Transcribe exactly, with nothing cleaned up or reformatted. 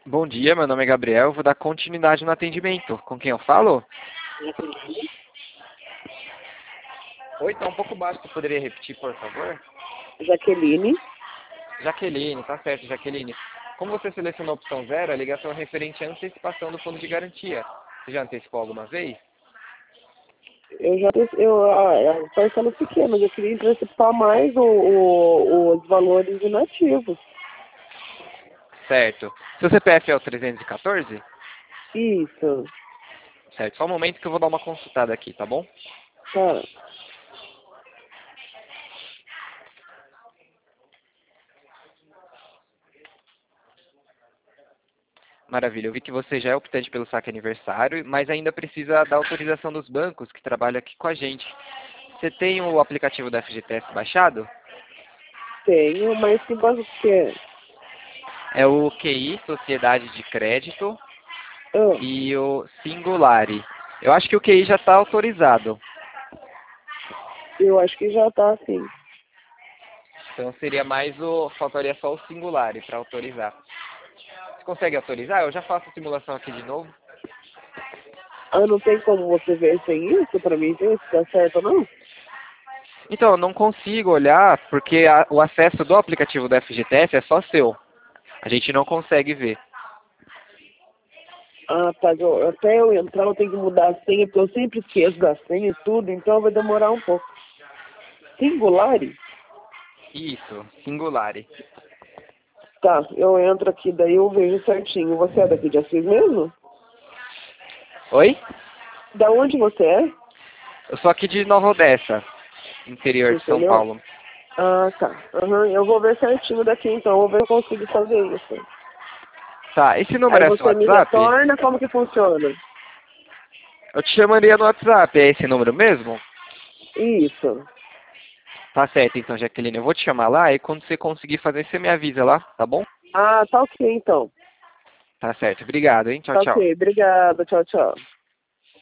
Bom dia, meu nome é Gabriel, eu vou dar continuidade no atendimento. Com quem eu falo? Oi, tá um pouco baixo, você poderia repetir, por favor? Jaqueline. Jaqueline, tá certo, Jaqueline. Como você selecionou a opção zero, a ligação é referente à antecipação do fundo de garantia. Você já antecipou alguma vez? Eu já tenho, eu, ah, a parcela pequena, eu queria antecipar mais o, o, os valores inativos. Certo. Seu C P F é o trezentos e quatorze? Isso, Certo, só um momento que eu vou dar uma consultada aqui, tá bom? tá. Maravilha, eu vi que você já é optante pelo saque aniversário, mas ainda precisa da autorização dos bancos que trabalham aqui com a gente. Você tem o aplicativo da F G T S baixado? Tenho, mas que banco que é? É o Q I, Sociedade de Crédito, Ah, e o Singulari. Eu acho que o Q I já está autorizado. eu acho que já tá assim. Então seria mais o. Faltaria só o Singulari para autorizar. Você consegue autorizar? Eu já faço a simulação aqui de novo. Ah, não tem como você ver sem isso pra mim ver se tá certo ou não? Então, eu não consigo olhar porque a- o acesso do aplicativo do F G T S é só seu. A gente não consegue ver. Ah, tá. Eu, até eu entrar eu tenho que mudar a senha, porque eu sempre esqueço da senha e tudo, então vai demorar um pouco. Singulari? Isso, Singulari. Tá, eu entro aqui, daí eu vejo certinho. Você é daqui de Assis mesmo? Oi? Da onde você é? Eu sou aqui de Nova Odessa, interior de São Entendeu? Paulo. Ah, tá. Aham, eu vou ver certinho daqui então, eu vou ver se eu consigo fazer isso. Tá, esse Aí número é seu você me WhatsApp? retorna, como que funciona? Eu te chamaria no WhatsApp, é esse número mesmo? Isso. Tá certo, então, Jaqueline. Eu vou te chamar lá e quando você conseguir fazer, você me avisa lá, tá bom? Ah, tá ok então. Tá certo. Obrigado, hein? Tchau, Tá tchau. ok, obrigada, tchau, tchau.